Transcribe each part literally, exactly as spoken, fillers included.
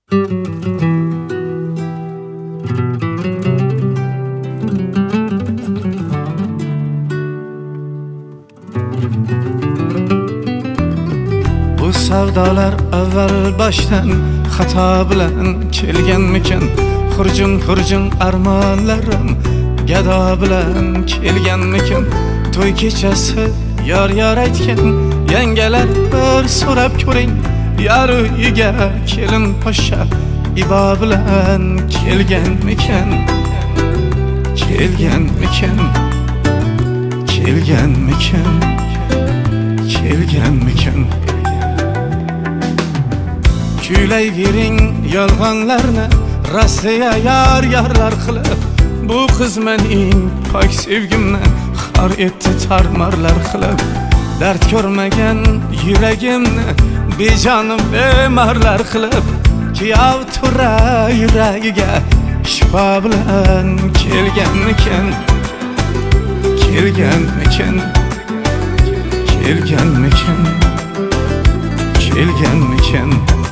Bu savdolar avval boshdan xato bilan kelganmikan? Xurjun xurjun armonlarim gado bilan kelganmikan? To'y kechasi yor yor aytgan yangalar bir so'rab ko'ring, yar uyiga kelin poshsha ibo bilan kelganmikan? Kelganmikan? Kelganmikan? Kelganmikan? Kuylayvering yolg'onlarni Rossiya yar yarlar qilib, bu qiz mening pok sevgimni xor etdi tarmarlar qilib. Dard ko'rmagan yuragimni bejonim bemorlar qilib, kuyov tura yuragiga shifo bilan kelganmikan? Kelganmikan? Kelganmikan? Kelganmikan?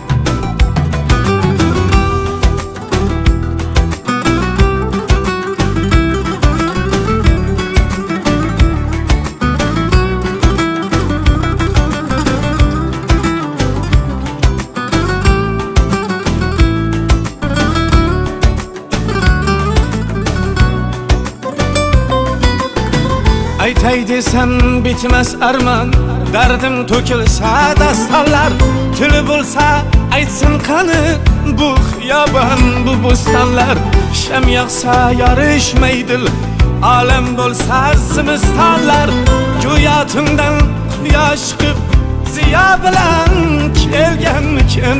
Aytay desam bitmas armon, dardim to'kilsa dastonlar, tili bo'lsa aytsin qani bu xiyobon, bu bo'stonlar. Sham yoqsa yorishmaydi, olam bo'lsa zimistonlar, go'yo tungdan quyosh chiqib ziyo bilan kelganmikan?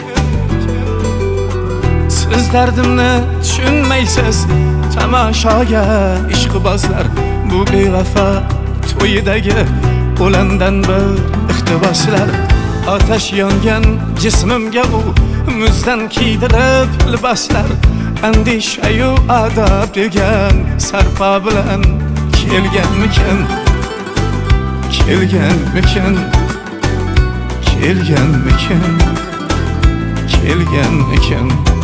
Siz dardimni tushunmaysiz, tamoshoga ishqibozlar. Bu bevafo to'yidagi o'landan bir iqtiboslar. Otash yongan jismimga u muzdan kiydirib liboslar. Andishayu adob degan sarpo bilan kelganmikan? Kelganmikan? Kelganmikan? Kelganmikan?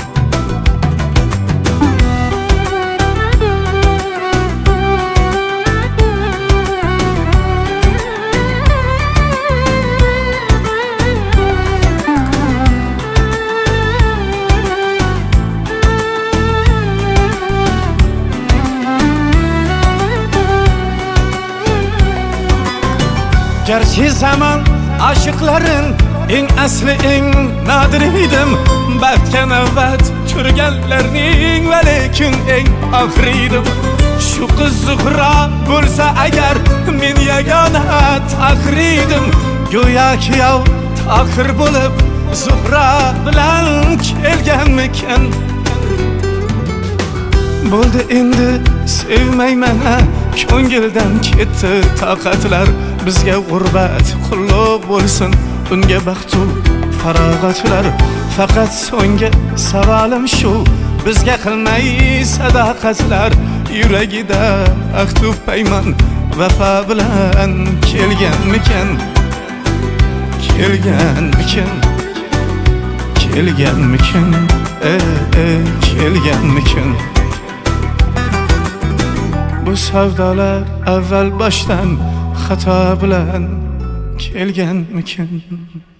Gerçi zaman aşıkların en asli en nadir idim. Baxtga navbat turganlarning va lekin eng oxiridim. Shu qiz Zuhra bo'lsa agar men yagona taqridim. Go'yo kuyov taqir bo'lib Zuhra bilan kelganmikan? Bo'ldi endi sevmayman, ko'ngildan ketdi toqatlar. Bizga g'urbat qulluq bo'lsin, unga baxtu farog'atlar. Faqat so'nggi savolim shu, bizga qilmay sadoqatlar. Yuragida ahdu paymon vafo bilan kelganmikan? Kelganmikan? Kelganmikan? Ey ey kelganmikan? Bu savdolar avval boshdan xato bilan kelganmikan?